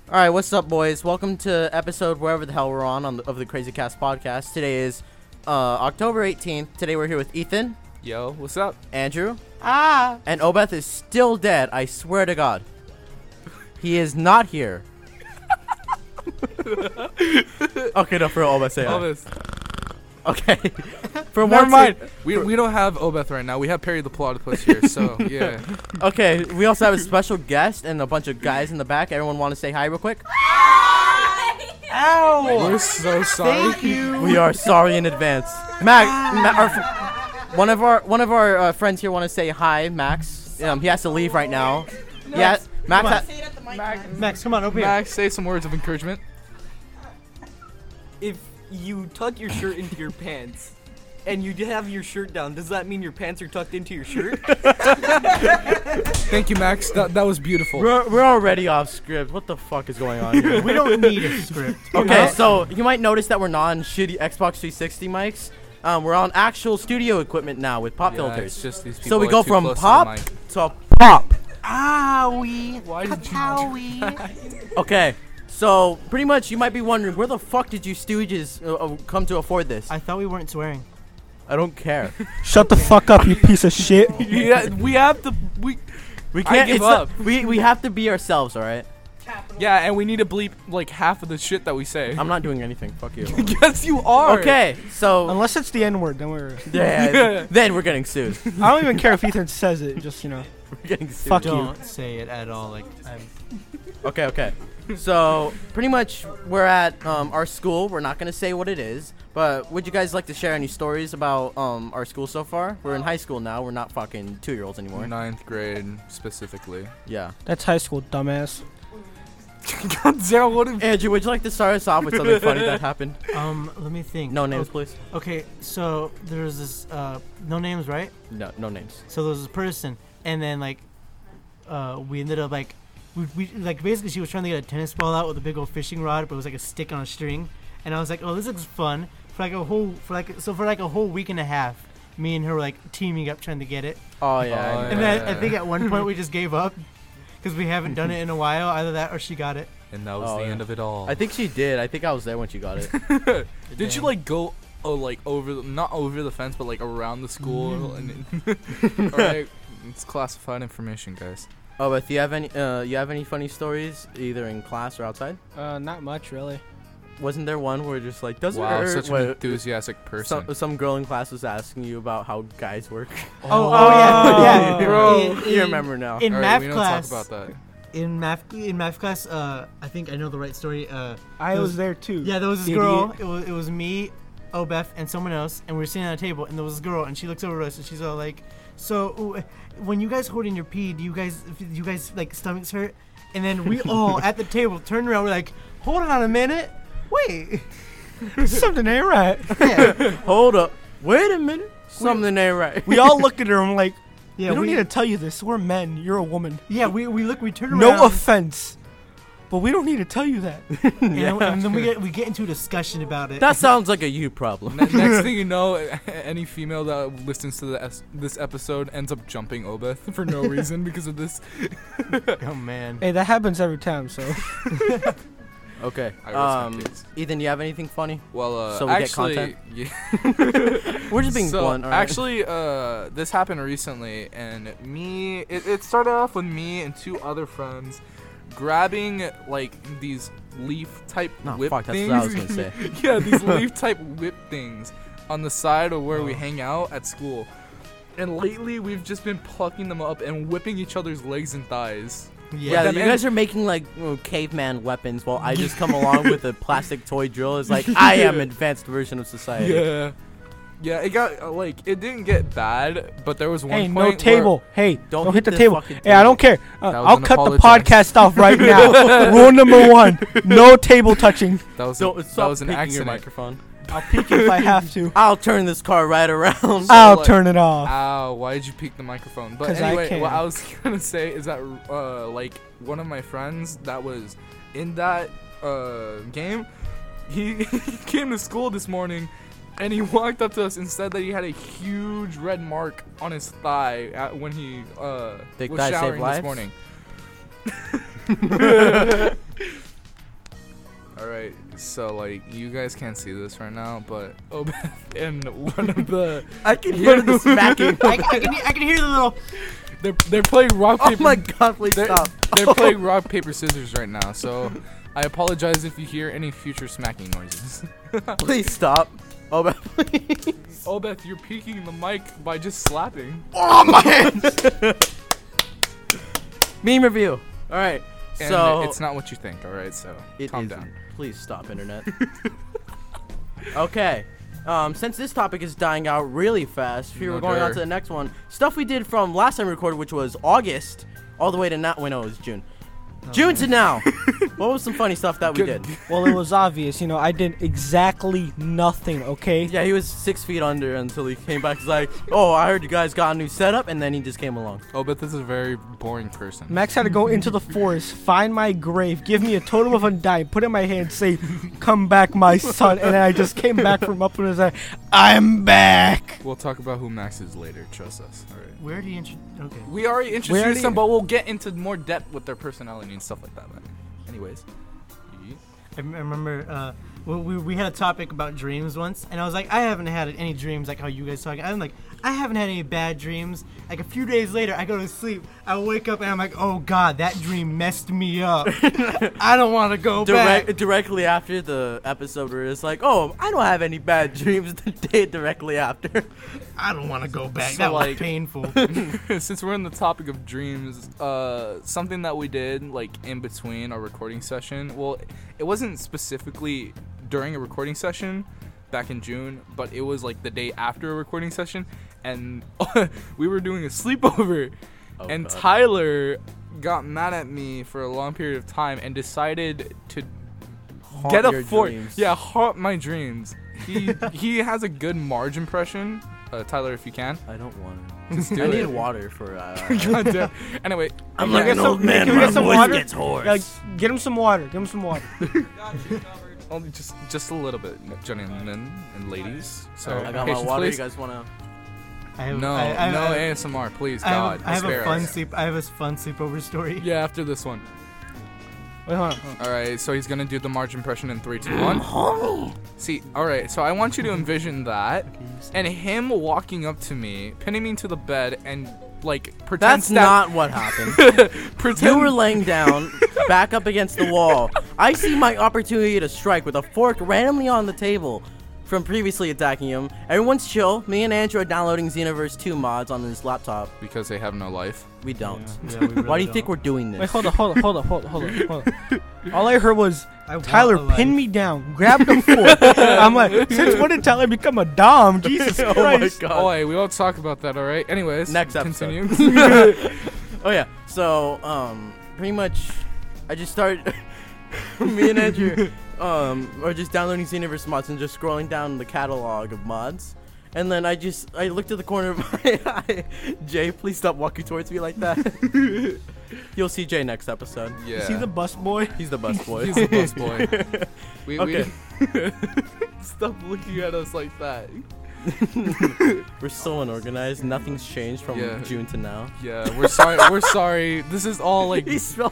All right, what's up, boys? Welcome to episode wherever the hell we're of the Crazy Cast podcast. Today is October 18th. Today we're here with Ethan. Yo, what's up? Andrew. And Obeth is still dead, I swear to God. He is not here. Okay, no, for real, Obeth, say hi. Obeth. Okay. For Never one mind. We don't have Obeth right now. We have Perry the Platypus here, so yeah. Okay, we also have a special guest and a bunch of guys in the back. Everyone want to say hi real quick? Ow! We're so sorry. Thank you. We are sorry in advance. One of our friends here want to say hi, Max. He has to leave right now. Yeah, Max, come on, over Max, say some words of encouragement. If you tuck your shirt into your pants and you have your shirt down, does that mean your pants are tucked into your shirt? Thank you, Max. That was beautiful. We're already off script. What the fuck is going on here? We don't need a script. Okay, so you might notice that we're not on shitty Xbox 360 mics. We're on actual studio equipment now with pop filters. It's just these people So we are go too from close to the pop mic. to pop. Owie. Why did you Owie. Okay, so pretty much you might be wondering, where the fuck did you stooges come to afford this? I thought we weren't swearing. I don't care. Shut the fuck up, you piece of shit. Yeah, we have to. We I can't. give It's up. we have to be ourselves, all right? Yeah, and we need to bleep like half of the shit that we say. I'm not doing anything. Fuck you. Yes, you are. Okay, so Unless it's the N-word, then we're... yeah, then we're getting sued. I don't even care if Ethan says it, just, you know. We're getting sued. Fuck you. Don't say it at all. Like, Okay. So pretty much we're at our school. We're not gonna say what it is, but would you guys like to share any stories about our school so far? We're in high school now. We're not fucking 2-year-olds anymore. 9th grade specifically. Yeah. That's high school, dumbass. God, Zero, what if Andrew, would you like to start us off with something funny that happened? let me think. No names, please. Okay, so there was this, no names, right? No names. So there was this person, and then, like, we ended up, like, we like, basically she was trying to get a tennis ball out with a big old fishing rod, but it was, like, a stick on a string. And I was like, oh, this looks fun. For a whole week and a half, me and her were, like, teaming up trying to get it. Oh yeah. And then I think at one point we just gave up because we haven't done it in a while. Either that or she got it. And that was Oh, the yeah. end of it all. I think she did. I think I was there when she got it. Did you like go like not over the fence but like around the school and alright, it's classified information, guys. Oh, but do you have any funny stories either in class or outside? Not much, really. Wasn't there one where just like doesn't Wow, hurt? such an enthusiastic person. Some girl in class was asking you about how guys work. Oh yeah, yeah, Bro, In- you remember now. In Alright, math we don't class, talk about that. in math class, I think I know the right story. I was there, too. Yeah, there was this Idiot. girl. It was me, Obeth, and someone else, and we were sitting at a table, and there was this girl, and she looks over at us, and she's all like, "So, when you guys hold in your pee, do you guys like stomachs hurt?" And then we all at the table turned around, we're like, "Hold on a minute, wait." Something ain't right. Yeah, Hold up. Wait a minute. Something ain't right. We all look at her and like, yeah, we don't need to tell you this. We're men. You're a woman. Yeah, we turned around. No offense. But we don't need to tell you that. And then we get into a discussion about it. That sounds like a you problem. Next thing you know, any female that listens to this episode ends up jumping Obeth for no reason because of this. Oh man. Hey, that happens every time, so. Okay. I respect kids. Ethan, do you have anything funny? Well, So we get actually, content? yeah. We're just being So, blunt. All right? actually, this happened recently, and it started off with me and 2 other friends grabbing like these leaf type No, whip fuck, that's things. what I was gonna say. Yeah, these leaf type whip things on the side of where we hang out at school. And lately, we've just been plucking them up and whipping each other's legs and thighs. Yeah, them you in- guys are making like caveman weapons while I just come along with a plastic toy drill. It's like I am advanced version of society. Yeah. Yeah, it got it didn't get bad, but there was one Hey, point no where- table. Hey, don't hit the table. fucking Hey, I don't care. That was I'll an cut the apologize. podcast off right now. Rule number 1. No table touching. That was Don't that stop was an peeking your accident. microphone. I'll peek it if I have to. I'll turn this car right around. I'll like- turn it off. Ow, why did you peek the microphone? But 'Cause I anyway, can. what I was gonna say is that like one of my friends that was in that game, he came to school this morning and he walked up to us and said that he had a huge red mark on his thigh when he Thick was thighs save showering this lives? morning. So like you guys can't see this right now, but Obeth and one of the I can hear the smacking. I can hear the little. they're playing rock Oh paper. my god, please they're, stop. They're playing rock paper scissors right now. So I apologize if you hear any future smacking noises. Please stop. Oh, but please. Obeth, you're peeking the mic by just slapping. Oh, my hands. Meme review. All right. And So it's not what you think, all right? So it calm isn't. down. Please stop, internet. Okay. Since this topic is dying out really fast, we were going on to the next one. Stuff we did from last time we recorded, which was August, all the way to now. Wait, no, it was June. June to now. What was some funny stuff that we did? Well, it was obvious, I did exactly nothing, okay? Yeah, he was 6 feet under until he came back. He's like, "Oh, I heard you guys got a new setup," and then he just came along. Obeth is a very boring person. Max had to go into the forest, find my grave, give me a totem of undying, put it in my hand, say, "Come back, my son," and then I just came back from up and was like, "I'm back." We'll talk about who Max is later. Trust us. All right. Where do you Okay. We already introduced them, but we'll get into more depth with their personality and stuff like that. Man. Anyways. I remember we had a topic about dreams once, and I was like, I haven't had any dreams like how you guys talking. I'm like, I haven't had any bad dreams. Like a few days later, I go to sleep, I wake up, and I'm like, oh god, that dream messed me up. I don't want to go back. Directly after the episode where it's like, "Oh, I don't have any bad dreams." The day directly after. I don't want to go back. So, That was like- painful. Since we're on the topic of dreams, something that we did like in between our recording session. Well, it wasn't specifically during a recording session back in June, but it was like the day after a recording session, and we were doing a sleepover, and God. Tyler got mad at me for a long period of time and decided to Haunt get a your fork. dreams. Yeah, haunt my dreams. He has a good Marge impression. Tyler, if you can. I don't want Just to. do I it. need water for. God damn. Anyway, I'm yeah, like an some- old man. can we My get some voice water? gets hoarse. Like, get him some water. Give him some water. only just a little bit, gentlemen and ladies. So I got my patience, water. please. You guys wanna? I have, No, I, no I, ASMR, please. I God, have, I have a spare fun us. sleep. I have a fun sleepover story. Yeah, after this one. Wait, hold on. All right, so he's gonna do the Marge impression in 3, 2, 1. See, all right, so I want you to envision that, and him walking up to me, pinning me to the bed, and like pretend That's not what happened. pretend You were laying down, back up against the wall. I see my opportunity to strike with a fork randomly on the table from previously attacking him. Everyone's chill. Me and Andrew are downloading Xenoverse 2 mods on his laptop. because they have no life. We don't. Yeah, we really Why do you don't. think we're doing this? Wait, hold on. All I heard was I want Tyler a life. pinned me down, grabbed the fork. I'm like, since when did Tyler become a dom? Jesus Oh my Christ. god. Oh, hey, we won't talk about that, all right? Anyways, Next episode. continue. Oh yeah. So pretty much, I just started. Me and Andrew are just downloading Xenoverse mods and just scrolling down the catalog of mods. And then I looked at the corner of my eye. Jay, please stop walking towards me like that. You'll see Jay next episode. Yeah. Is he the bus boy? He's the bus boy. He's the bus boy. Okay. Stop looking at us like that. We're so unorganized. Nothing's changed from Yeah. June to now. Yeah, we're sorry. We're sorry. This is all like He spelled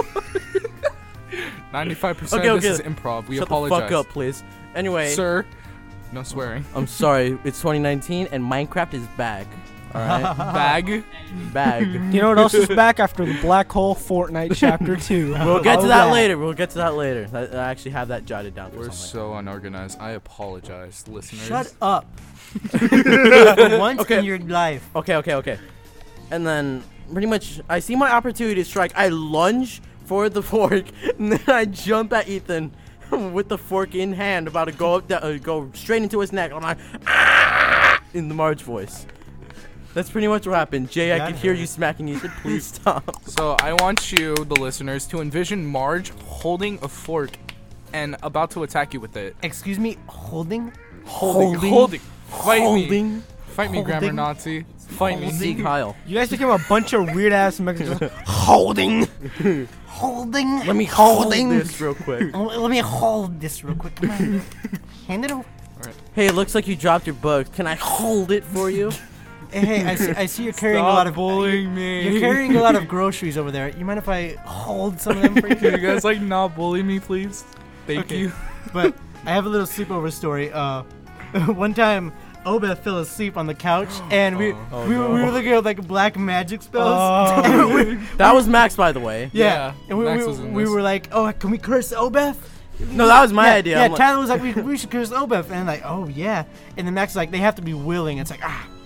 95% Okay, of this okay. is improv. We Shut apologize. the fuck up, please. Anyway, Sir. No swearing. I'm sorry. It's 2019 and Minecraft is back. All right, Bag. bag. You know what else is back after the Black Hole Fortnite Chapter 2? We'll get to All that later. We'll get to that later. I actually have that jotted down. For We're something. so unorganized. I apologize, listeners. Shut up. For once Okay. in your life. Okay. And then pretty much, I see my opportunity to strike. I lunge for the fork, and then I jump at Ethan with the fork in hand, about to go up, go straight into his neck. I'm like, "Ah!" in the Marge voice. That's pretty much what happened. Jay, I That could hear you hurt. smacking Ethan. Please stop. So I want you, the listeners, to envision Marge holding a fork and about to attack you with it. Excuse me, holding? Holding. Fight me. Holding. Fight me, grammar Holding. Nazi. Fight me. See Kyle. You guys became a bunch of weird ass Mexicans. Holding. Holding? Let me hold this real quick. Oh, let me hold this real quick. Come on. Hand it over. Hey, it looks like you dropped your book. Can I hold it for you? Hey, I see you're carrying a Stop lot of bullying me. You're carrying a lot of groceries over there. You mind if I hold some of them for Can you you? guys like not bully me, please? Thank Okay. you. But I have a little sleepover story. One time, Obeth fell asleep on the couch, and we were looking at like black magic spells. That was Max, by the way. Yeah, and Max was in we this. were like, oh, can we curse Obeth? No, that was my idea. Yeah, I'm like- Tyler was like, we should curse Obeth, and I'm like, oh yeah. And then Max was like, they have to be willing. It's like,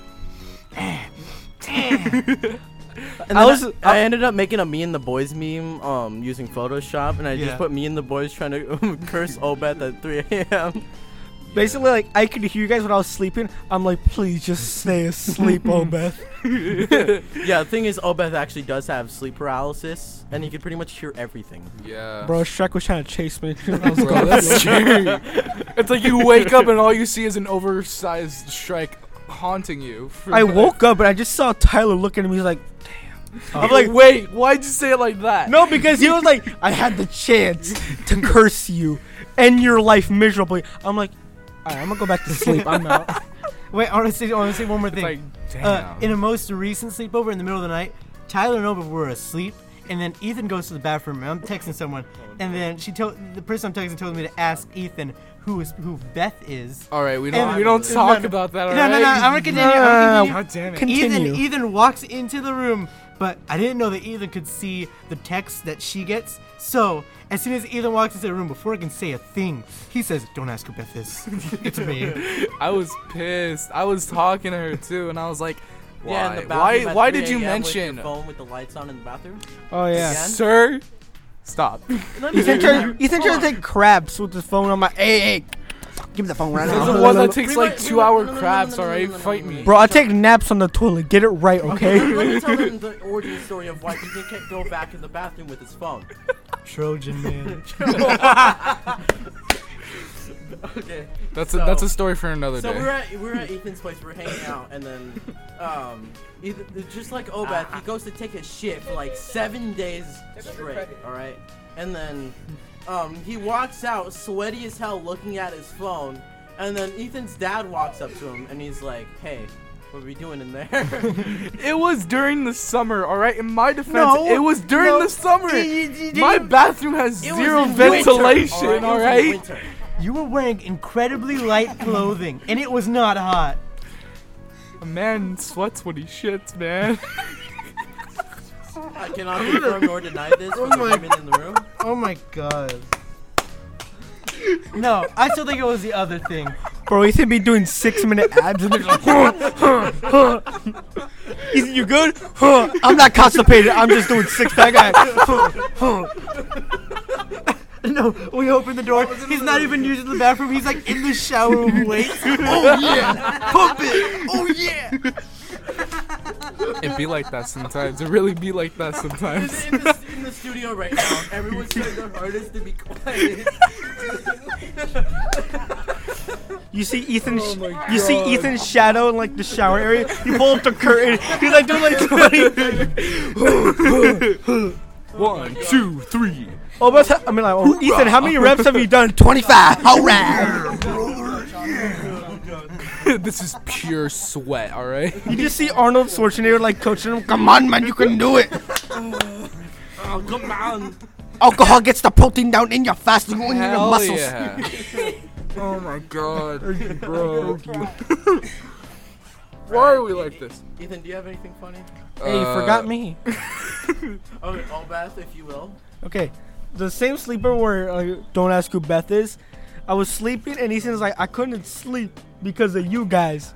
And I ended up making a me and the boys meme using Photoshop, and I Yeah. just put me and the boys trying to curse Obeth at 3 a.m. Basically, like, I could hear you guys when I was sleeping. I'm like, please just stay asleep, Obeth. Yeah, the thing is, Obeth actually does have sleep paralysis, and he can pretty much hear everything. Yeah. Bro, Shrek was trying to chase me. Bro, that's scary. It's like you wake up and all you see is an oversized Shrek haunting you. I woke up and I just saw Tyler looking at me. He's like, damn. I'm like, wait, why'd you say it like that? No, because he was like, I had the chance to curse you, end your life miserably. I'm like, alright, I'm gonna go back to sleep. I'm out. wait, I want to say one more It's thing. like, damn. In a most recent sleepover in the middle of the night, Tyler and Obeth were asleep, and then Ethan goes to the bathroom, and I'm texting someone, and then the person I'm texting told me to ask Ethan who Beth is. All right, we And- don't talk no, about that. All No, right? no, I'm gonna continue. God damn it. Continue. Ethan walks into the room, but I didn't know that Ethan could see the text that she gets. So as soon as Ethan walks into the room, before I can say a thing, he says, "Don't ask who Beth is. It's me." I was pissed. I was talking to her too, and I was like, why? Yeah, in the bathroom at Why 3 did you a.m. mention? with your phone with the lights on in the bathroom? Oh, yeah. Again? Sir, stop. Ethan trying to take crabs with his phone. I'm like, hey, give me the phone right This is the now. one that takes like Rewind- 2-hour no, no, no, crabs. no, no, All no, right, no, no, fight no, no, me. no. Bro, I take naps on the toilet. Get it right, okay? Let me tell them the origin story of why he can't go back in the bathroom with his phone. Trojan man. Okay. That's So- a story for another So day. we're at Ethan's place. We're hanging out, and then Ethan, just like Obeth, he goes to take a shit for like 7 days straight. All right, and then he walks out sweaty as hell, looking at his phone, and then Ethan's dad walks up to him, and he's like, "Hey, what are we doing in there?" It was during the summer, all right? In my defense, No, it was during no, the summer. you My bathroom has It was zero in winter, ventilation, It all was in right? winter. You were wearing incredibly light clothing, and it was not hot. A man sweats when he shits, man. I cannot confirm nor deny this from the women in the room. Oh my god. No, I still think it was the other thing. Bro, Ethan be doing 6-minute abs and they're like, Ethan, you good? I'm not constipated. I'm just doing 6-pack abs. No, we open the door. He's not even using the bathroom. He's like in the shower with weights. Oh yeah, pump it. Oh yeah. It be like that sometimes. It really be like that sometimes. In the studio right now, everyone's trying their hardest to be quiet. You see Ethan's shadow in like the shower area. You pull up the curtain. He's like doing like 20. 1, 2, 3. Ethan, how many reps have you done? 25. All right. This is pure sweat, all right? You just see Arnold Schwarzenegger like coaching him. Come on, man, you can do it. Oh, come on. Alcohol gets the protein down in your fast and in your Hell muscles. yeah. Oh my god, bro. Why are we like this? Ethan, do you have anything funny? Hey, you forgot me. Okay, Obeth, if you will. Okay, the same sleeper where don't ask who Beth is. I was sleeping and Ethan's like, I couldn't sleep because of you guys.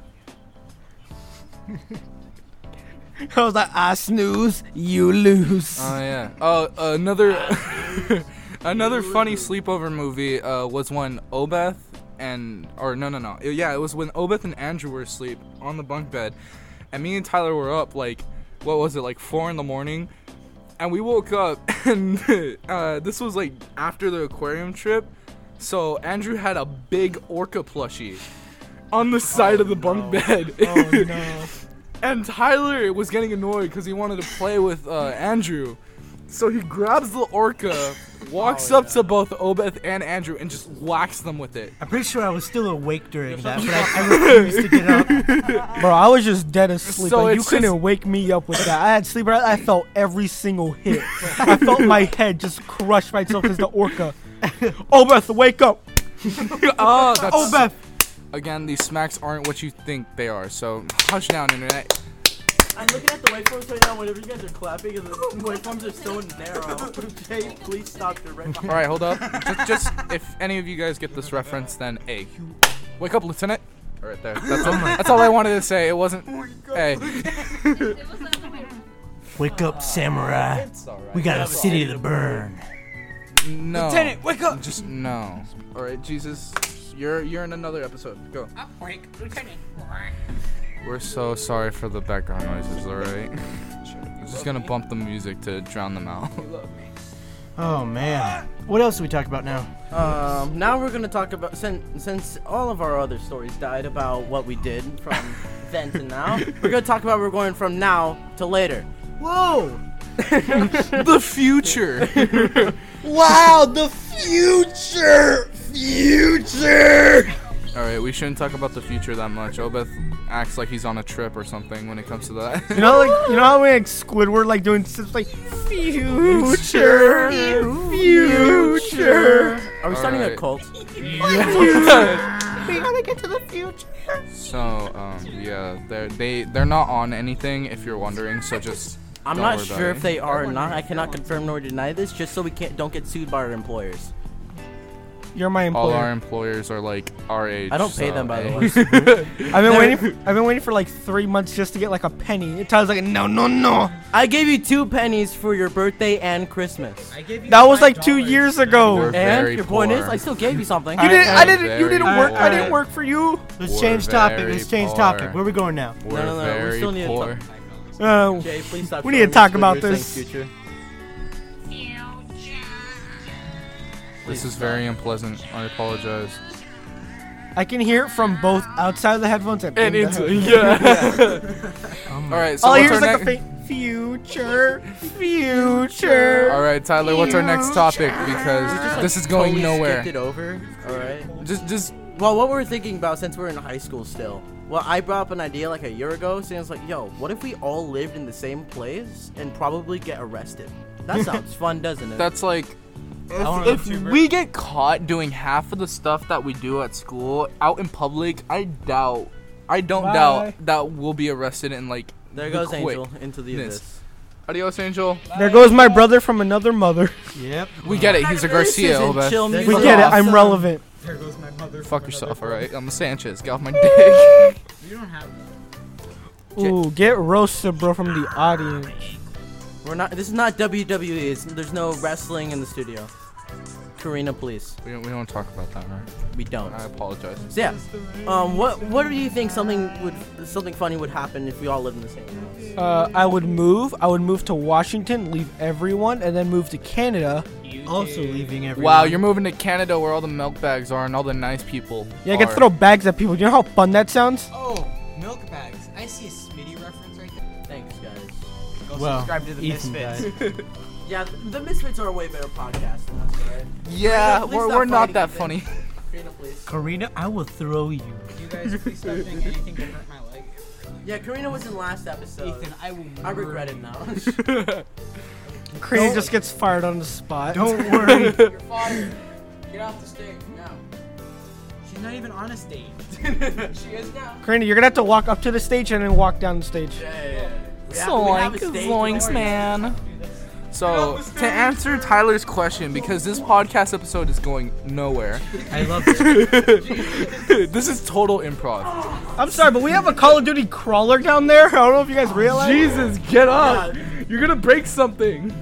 I was like, I snooze, you lose. Oh yeah. Oh, another another funny sleepover movie was when Obeth and it was when Obeth and Andrew were asleep on the bunk bed, and me and Tyler were up like, what was it, like 4 a.m, and we woke up and this was like after the aquarium trip, so Andrew had a big orca plushie on the side of the bunk bed. Oh no. And Tyler was getting annoyed because he wanted to play with Andrew. So he grabs the orca, walks up to both Obeth and Andrew, and just whacks them with it. I'm pretty sure I was still awake during that, but I refused to get up. Bro, I was just dead asleep. So Like, you it's couldn't just- wake me up with that. I had sleep. I felt every single hit. I felt my head just crush myself because the orca. Obeth, wake up. Oh, that's. Oh, Beth. Again, these smacks aren't what you think they are. So hush down, internet. I'm looking at the waveforms right now. Whenever you guys are clapping, and the waveforms are so narrow. Jay, please stop. You're right behind. All right, hold up. Just if any of you guys get this reference, then A. Wake up, Lieutenant. All right, there. That's all I wanted to say. It wasn't. Hey. Wake up, samurai. We got a city to burn. No. Lieutenant, wake up! Just no. All right, Jesus. You're in another episode. Go. Awake, Lieutenant. We're so sorry for the background noises. All right. I'm just gonna bump the music to drown them out. Oh man. What else do we talk about now? Now we're gonna talk about since all of our other stories died about what we did from then to now. We're gonna talk about where we're going from now to later. Whoa! The future. Wow, the future! Future! All right, we shouldn't talk about the future that much. Obeth acts like he's on a trip or something when it comes to that. You know how like Squidward like doing stuff like future, future. Are we starting a Alright. cult? We gotta get to the future. So, yeah, they're not on anything if you're wondering. So just. I'm don't not worry about sure it. if they are or not. I cannot confirm nor deny this, just so we don't get sued by our employers. You're my All our employer. employers are like our age. I don't pay so, them, by the hey. way. I've been waiting for like 3 months just to get like a penny. Tyler's like, no. I gave you 2 pennies for your birthday and Christmas. That was like 2 years ago. We're And very your point is, poor. I still gave you something. You didn't. I didn't. You Very didn't work. I poor. didn't work for you. Let's We're change topic. very Let's change poor. topic. Where are we going now? We're No, we very still need to poor. Jay, please stop. We need to showing talk me about Squidward this. saying Future. This is very unpleasant. I apologize. I can hear it from both outside of the headphones and in the headphones. Yeah. All right. So All I what's hear our is like a next? faint future. All right, Tyler. What's our next topic? Because Just, like, this is going totally nowhere. Skipped it over. All right. Just. Well, what we're thinking about since we're in high school still. Well, I brought up an idea like a year ago, saying it's like, yo, what if we all lived in the same place and probably get arrested? That sounds fun, doesn't it? That's like. If we get caught doing half of the stuff that we do at school out in public, I don't doubt that we'll be arrested and like. There the goes quick. Angel into the Ness. abyss. Adios, Angel. There goes my brother from another mother. Yep. We get it. He's a Garcia. isn't Obeth. chill We music. get it. Awesome. I'm relevant. Fuck yourself, alright? I'm a Sanchez. Get off my dick. Ooh, get roasted, bro, from the audience. We're not. This is not WWE. There's no wrestling in the studio. Karina, please. We don't talk about that, right? We don't. I apologize. So yeah. What do you think something funny would happen if we all lived in the same house? I would move. I would move to Washington, leave everyone, and then move to Canada. Also leaving everyone. Wow, you're moving to Canada where all the milk bags are and all the nice people. Yeah, I can are. throw bags at people. You know how fun that sounds? Oh, milk bags. I see a Smitty reference right there. Thanks, guys. Go Well, subscribe to the Ethan Misfits. died. Yeah, the Misfits are a way better podcast than us, right? Yeah, Please we're stop not fighting, that Ethan. funny. Karina, please. Karina, I will throw you. You guys please stop doing anything to hurt my leg. Yeah, Karina was in last episode. Ethan, I will. I regret it now. Karina just gets fired on the spot. Don't worry. You're fired. Get off the stage now. She's not even on a stage. She is now. Karina, you're gonna have to walk up to the stage and then walk down the stage. We have a stage already. man. So, to answer Tyler's question, because this podcast episode is going nowhere, I love it. this is total improv. I'm sorry, but we have a Call of Duty crawler down there. I don't know if you guys realize. Jesus, get up! You're gonna break something.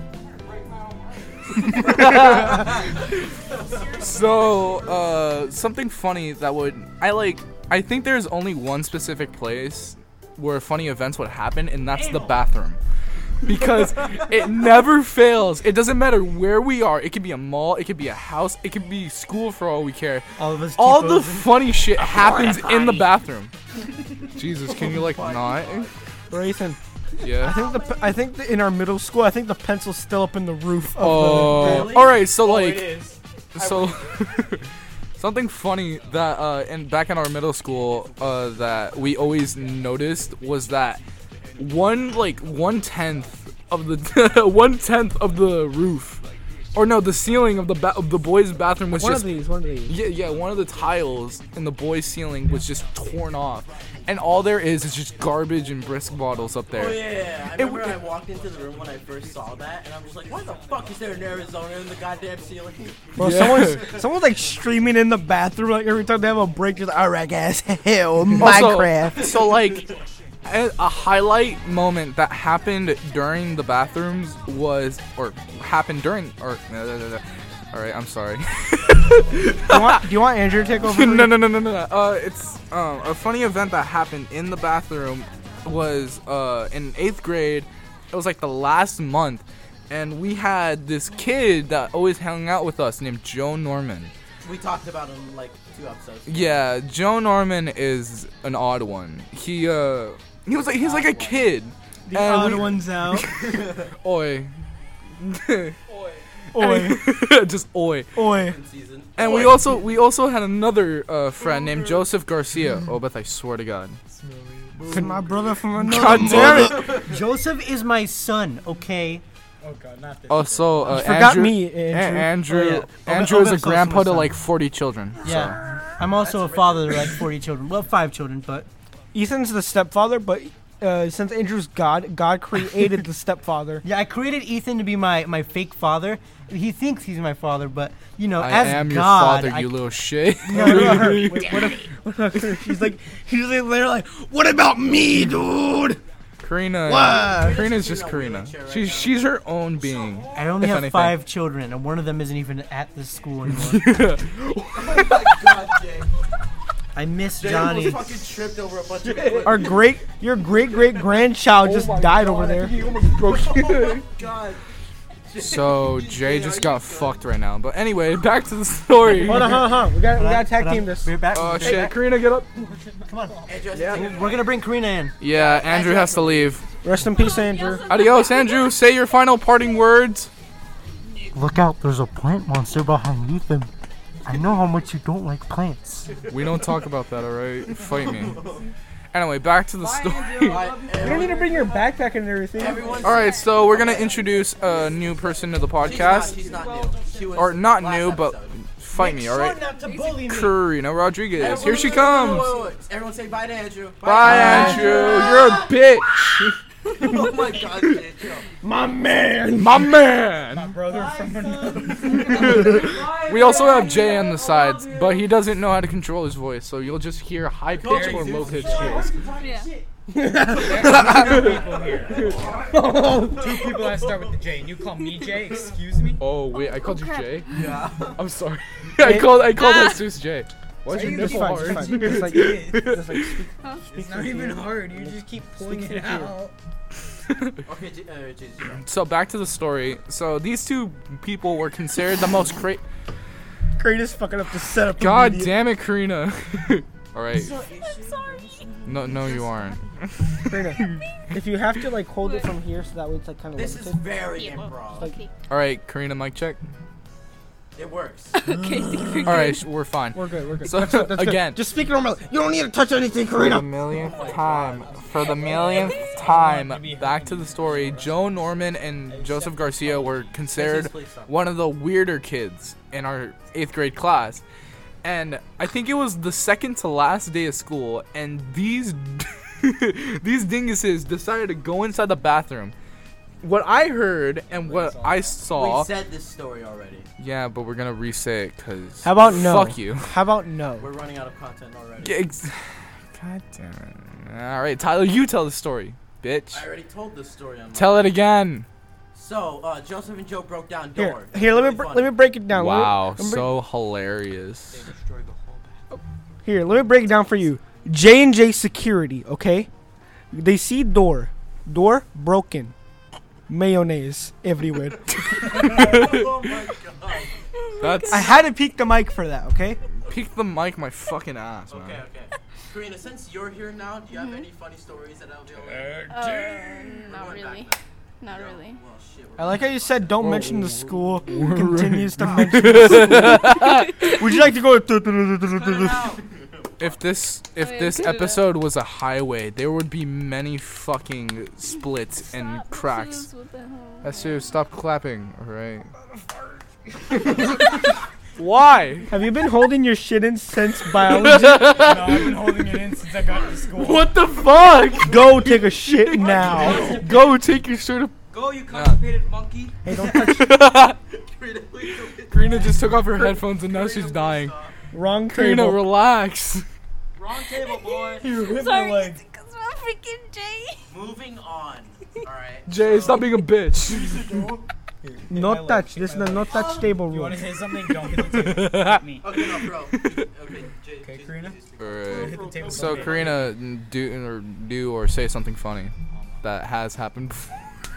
So, something funny that I think there's only one specific place where funny events would happen, and that's the bathroom. Because it never fails. It doesn't matter where we are. It could be a mall, it could be a house, it could be school for all we care. All of us. All the T-posing. funny shit happens in the bathroom. Jesus, can you not? Ethan, Yeah. I think in our middle school, I think the pencil's still up in the roof. Of Oh, Really? all right. So It like, is. so something funny that back in our middle school that we always noticed was that 1/10 of the 1/10 of the roof or no, the ceiling of the boys' bathroom was One just of these. yeah, one of the tiles in the boys' ceiling was just torn off, and all there is just garbage and brisk bottles up there. Oh yeah, I remember I walked into the room when I first saw that, and I'm just like, why the fuck is there an Arizona in the goddamn ceiling? Bro, Yeah. someone's like streaming in the bathroom like every time they have a break. Just alright, guys, hell, Minecraft. So like, a highlight moment that happened during the bathrooms was, or happened during, or. All right, I'm sorry. Do you want Andrew to take over? No. It's a funny event that happened in the bathroom was in 8th grade. It was like the last month, and we had this kid that always hung out with us named Joe Norman. We talked about him like 2 episodes. Yeah, Joe Norman is an odd one. He's like a kid. The And odd we- ones out. Oi. Oi, Just oi. oi. In season. And we also had another friend named Joseph Garcia. Oh, but I swear to God. It's my brother from another. God damn it. Joseph is my son, okay? Oh god, not this. Oh, so Forgot Andrew, me, Andrew. Oh, yeah. Andrew I'll is a get close to grandpa my to son. like 40 children. Yeah. I'm also a father to like 40 children. Well, 5 children, but Ethan's the stepfather, but since Andrew's God created the stepfather. yeah, I created Ethan to be my fake father. He thinks he's my father, but you know, I as am your God, father, you little shit. No, what if he's like they're like, what about me, dude? Karina. What? Karina's just Karina. She's her own being. I only if have anything. 5 children, and one of them isn't even at this school anymore. God, Jay. I miss Jay Johnny. almost fucking tripped over a bunch of equipment. Your great grandchild just died over there. God. So Jay just got fucked right now. But anyway, back to the story. Hold on. We got tag team this. We're back. Oh shit, Karina, get up. Andrew, yeah. We're gonna bring Karina in. Yeah, Andrew has to leave. Rest in peace, Andrew. Adios, Andrew. Say your final parting words. Look out, there's a plant monster behind Ethan. I know how much you don't like plants. We don't talk about that, alright? Fight me. Anyway, back to the story. You don't need to bring your backpack and everything. Alright, so we're gonna introduce a new person to the podcast. She's not new. She was Or not last new, but episode. fight me, alright? not to bully me. Karina Rodriguez. Here she Wait, comes. wait. Everyone say bye to Andrew. Bye, Andrew. You're a bitch. Oh my God, Jay, chill. My man. Brother from We also have Jay on the sides, but he doesn't know how to control his voice, so you'll just hear high pitched or low pitched voice. Yeah. people here. 2 people that start with the J, and you call me Jay. Excuse me. Oh wait, I called you Jay. Yeah. I'm sorry. I called Jesus Jay. Why's your It's nipple fine. hard? It's like speak. It's not even hard. You just keep pulling it out. Okay, Jay, So back to the story. So these 2 people were considered the most Kratos fucking up the setup. God immediately. damn it, Karina. All right. I'm sorry. No, you aren't. Karina, if you have to like hold it from here so that way it's like kind of This is limited. very Yeah. improv. Okay. All right, Karina, mic check. It works. Okay. All right, we're fine. We're good. So That's good. again, Just speak normal. You don't need to touch anything, for the Karina. millionth time, back to the story. Joe Norman and Joseph Garcia were considered one of the weirder kids in our 8th grade class. And I think it was the second to last day of school, and these these dinguses decided to go inside the bathroom. What I heard and what I saw. We said this story already. Yeah, but we're gonna re-say it because. How about no? Fuck you. How about no? We're running out of content already. Yeah, God damn it. All right, Tyler, you tell the story, bitch. I already told this story on. Tell it again. So, Joseph and Joe broke down Here, door. here. Let me break it down. Wow, Let me- so hilarious. Here, let me break it down for you. J&J Security, okay? They see door broken, mayonnaise everywhere. Oh my God. That's I had to peek the mic for that, okay? peek the mic my fucking ass, man. Okay. Karina, since you're here now, do you have any funny stories that I'll be able to? Not We're going really. back Not then. really. Well, shit. I like how you said don't mention the school. Continues to mention the school. Would you like to go? If this yeah, this do that. episode was a highway, there would be many fucking splits and cracks. What the hell? Esther, stop clapping, alright? Why? Have you been holding your shit in since biology? No, I've been holding it in since I got to school. What the fuck? Go take a shit now. Go take your shirt off. Go, you constipated monkey. Hey, don't touch. Karina just took off her headphones and now she's dying. Wrong Karina, table. relax. Wrong table, boy. You ripped my Sorry, leg. it's because I'm freaking Jay. Moving on. Alright. Jay, stop being a bitch. No touch. This is the no touch table You rule. want to say something? Don't hit the table. Hit me. Okay, no, bro. Okay, Okay, Karina. Alright. Hit the table. So don't Karina, do or say something funny that has happened before.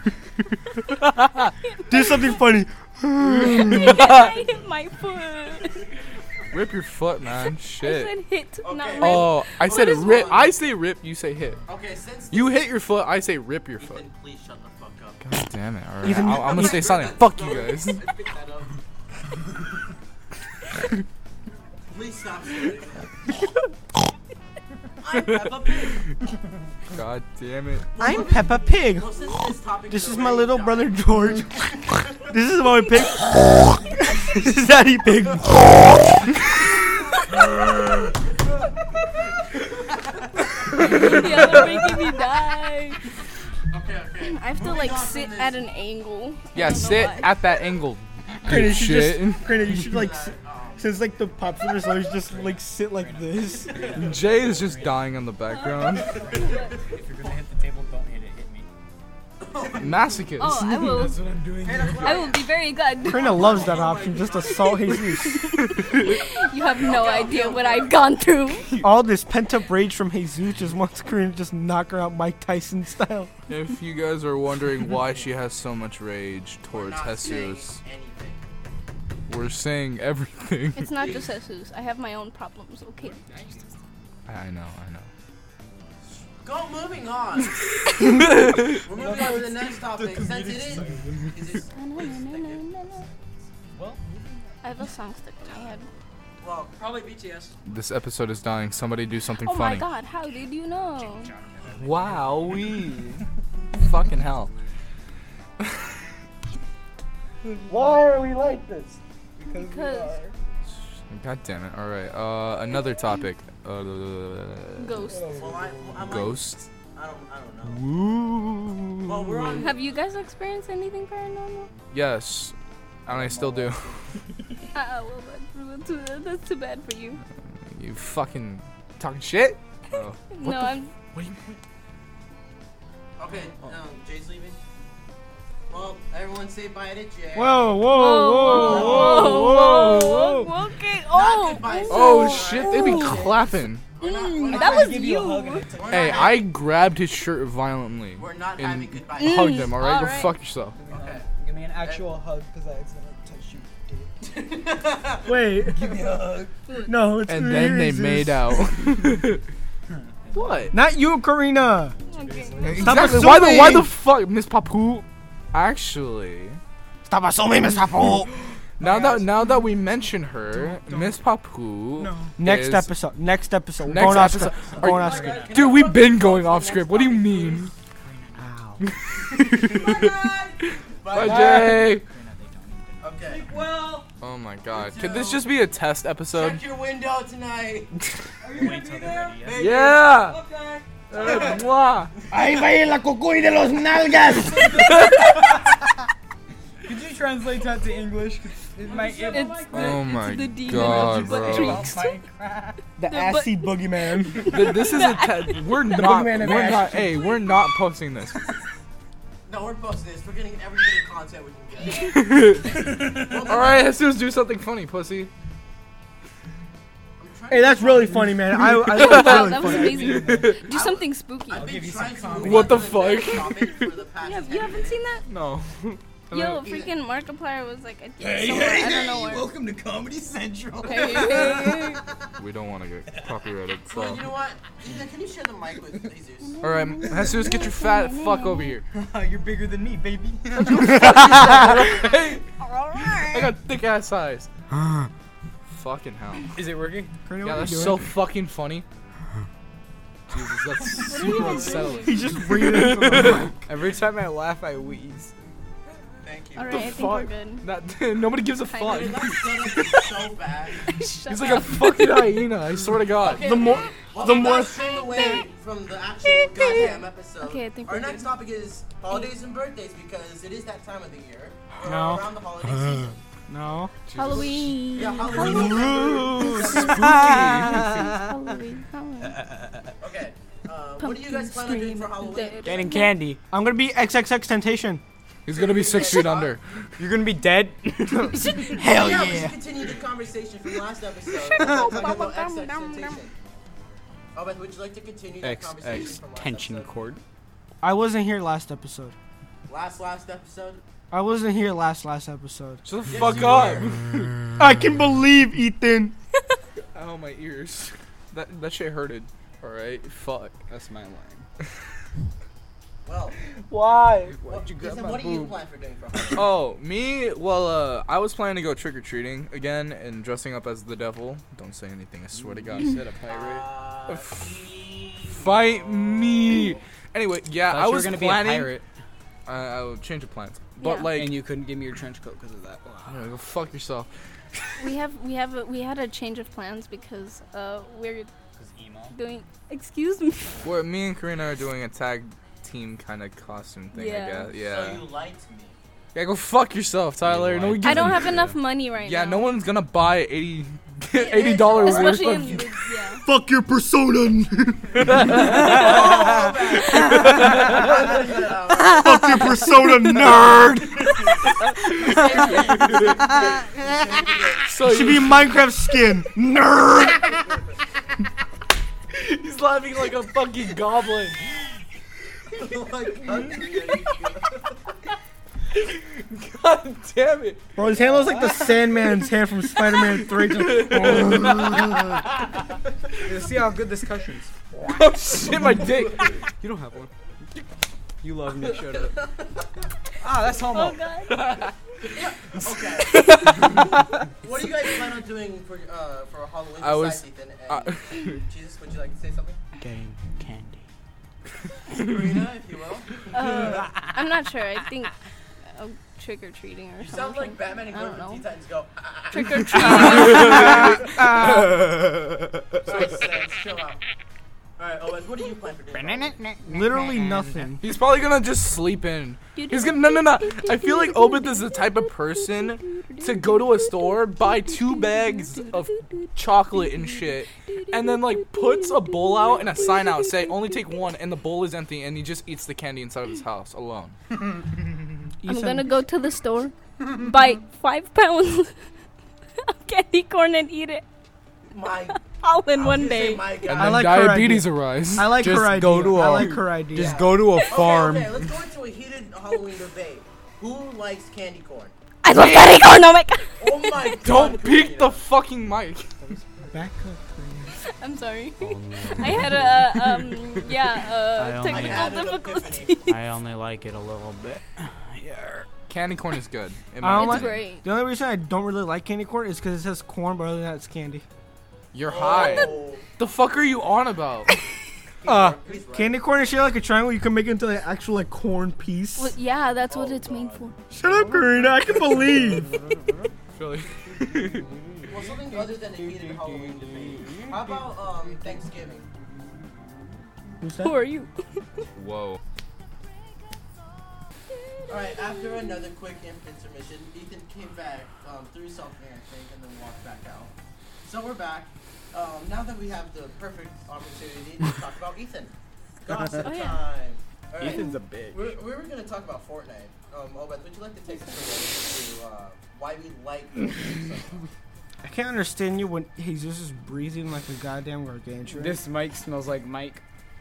Do something funny. I hit my foot. Rip your foot, man. I Shit. said hit, not rip. Oh, I said this rip. one? I say rip. You say hit. Okay, since You hit your foot. I say rip your foot. Ethan, please shut the fuck up. God damn it! All right, Ethan, I'm gonna say something. Fuck you guys. Pick that up. Please stop saying that. I'm Peppa Pig. God damn it. I'm Peppa Pig. Well, since this topic This is my already little died- brother George. This is my pig. This is Daddy Pig. Yeah, they're making me die. Okay, okay. I have to Moving like on from sit this. at an angle. Yeah, I don't know sit why. at that angle. Karina, you should Shit. just. Karina, you should like. Since like the popular songs just like sit like this. Jay is just dying on the background. If you're gonna hit the table, don't hit it. Hit me. Masochist. Oh, I will. That's what I'm doing. I will be very glad. Karina loves that option. Just assault Jesus. You have no idea what I've gone through. All this pent up rage from Jesus just wants Karina to just knock her out Mike Tyson style. If you guys are wondering why she has so much rage We're towards not saying Jesus, anything. we're saying everything. It's not just Jesus. I have my own problems. Okay. I know. Go, moving on. We're moving on to the next topic. Since it is Well, I have a song stuck in my head. well, probably BTS. This episode is dying. Somebody do something Oh my funny. god, how did you know? Wow, we. Fucking hell. Why are we like this? Because God damn it. Alright, another topic. ghosts. well, I'm Ghost. Like, I don't know. Well, we're on. Have you guys experienced anything paranormal? Yes. And I still do. Well, that's too bad for you. You fucking talking shit? Oh. No, I'm. What do you Okay, Jay's leaving. Well, everyone say bye to Jay. Whoa, whoa. Okay. Not Oh. goodbye, Oh so- shit, they be clapping. We're not, That was give you a you. hug and it we're Hey, not I grabbed his shirt violently. We're not and having goodbye. hugged him, alright? Go alright. fuck yourself. Okay. Give me an actual hug because I accidentally touched you. Wait. Give me a hug. No, it's And then they Jesus. made out. What? Not you, Karina. Okay. Exactly. assuming. Why the fuck, Miss Papu? Actually, Stop assuming, Miss Papu. now that we mention her, Miss Papu. Next is- episode. Next episode. Next Going off episode. script. Are Going you- off script. Dude, we've been going off script. What do you mean? Ow. Bye, Jay. Okay. Well, Oh my God. Could this just be a test episode? Check your window tonight. are you wait till they're ready? Yeah? Yeah. Okay. Mwah. Ahí va ir la cucuy de los nalgas. Could you translate that to English? It might. It's Oh my the demon God, of butt bro. cheeks. The The assy boogeyman. This is a test. We're not. boogeyman of We're Ash. not. Hey, we're not posting this. No, we're posting this. We're getting every bit of content we can get. All right, Jesus, do something funny, pussy. I'm trying Hey, to that's find- really funny, man. I Wow, that's really that was funny. amazing. Do something spooky. I've been give you trying some to move What on the to next fuck? topic for the past You 10 haven't seen that? No. Yo, freaking Markiplier was like, I think somewhere, I don't know where. Welcome to Comedy Central. Hey. We don't want to get copyrighted. Well, So. you know what? Ethan, can you share the mic with Jesus? All right, Jesus, get your fat fuck over here. You're bigger than me, baby. Hey, I got thick ass eyes. Fucking hell. Is it working? Yeah, that's so fucking funny. Jesus, that's super unsettling. He's just breathing. Every time I laugh, I wheeze. Thank you. All right, The I think we're fuck? good. That, nobody gives a Kind fuck. of. Dude, that setup is so bad. He's like a fucking hyena. I swear to God. Okay, The more, well, the I'm more. not straying away from the actual goddamn episode. Okay, I think Our we're next good. topic is holidays and birthdays because it is that time of the year. Or No. Around the holiday season. No. Halloween. Yeah, Halloween. Halloween. Halloween. Okay. What do you guys plan on doing for Halloween? Getting candy. I'm gonna be XXX Temptation. He's gonna be 6 feet under. You're gonna be dead. Hell yeah. We yeah. should continue the conversation from last episode. Talking about XX temptation. Oh, but would you like to continue that conversation from last Tension episode? cord. I wasn't here last episode. Last episode? I wasn't here last episode. Shut the Yes, fuck you up. were. I can believe Ethan. Ow, my ears. That shit hurted. Alright, fuck. That's my line. Well, Why? what, you grab Ethan, my what do you boob? plan for doing for Halloween? Oh, me? Well, I was planning to go trick-or-treating again and dressing up as the devil. Don't say anything, I swear to God. You said a pirate. Fight me! Anyway, yeah, I Thought you was were gonna planning. be a pirate, I'll change of plans. But, Yeah. like, and you couldn't give me your trench coat because of that. yeah, go fuck yourself. We had a change of plans because we're Because emo. doing. Excuse me. Well, me and Karina are doing a tag team kind of costume thing, Yeah. I guess. Yeah. So you lied to me. Yeah, go fuck yourself, Tyler. No one gives I don't a- have enough money right Yeah, now. no one's gonna buy $80 worth Especially of in the, yeah. Fuck your persona. Fuck your persona, nerd. So You should be a Minecraft skin, nerd. he's laughing like a fucking goblin. Oh my God, Karina, God damn it. Bro, his hand looks like the Sandman's hand from Spider-Man 3. Let's see how good this cushion's. Oh shit, my dick. You don't have one. You love me. Shut up. Ah, that's homo. Oh God. Okay. What do you guys plan on doing for Halloween I was- besides Ethan? And Jesus, would you like to say something? Getting candy. Karina, if you will. I'm not sure. I think trick or treating or You something. sound like Batman and I Go don't from Teen know. Titans go. Trick or treating. Chill out. Alright, Owens, what do you plan for doing? Literally nothing. He's probably gonna just sleep in. He's gonna no. I feel like Obed is the type of person to go to a store, buy 2 bags of chocolate and shit, and then like puts a bowl out and a sign out say only take 1, and the bowl is empty, and he just eats the candy inside of his house alone. I'm gonna go to the store, buy 5 pounds of candy corn and eat it My. all in I was one gonna say day. my And God. I then like her diabetes arise. I like Just her idea. go to I a- like her idea. Just go to a farm. Okay, let's go into a heated Halloween debate. Who likes candy corn? I love candy corn. Oh my God. Oh my God. Don't peek Karina. the fucking mic. Back up, please. I'm sorry. Oh, I had a I only- technical difficulty. I only like it a little bit. Yeah. Candy corn is good. in I my don't It's like- opinion. great. The only reason I don't really like candy corn is because it says corn, but other than that, it's candy. You're high. Oh. The fuck are you on about? He's right. Candy corn is shit like a triangle. You can make it into an actual like corn piece. Well, yeah, that's what it's made for. Shut up, Karina. I can believe. Really? Well, something other than a heated Halloween debate. How about Thanksgiving? Who's Who that? are you? Whoa. Alright, after another quick intermission, Ethan came back, threw something I think, and then walked back out. So we're back. Now that we have the perfect opportunity to talk about Ethan. Gossip Oh, yeah. time. Alright, Ethan's a bitch. we were going to talk about Fortnite. Obed, would you like to take us to why we like Fortnite so much? I can't understand you when Jesus is breathing like a goddamn gargantuan. This mic smells like Mike.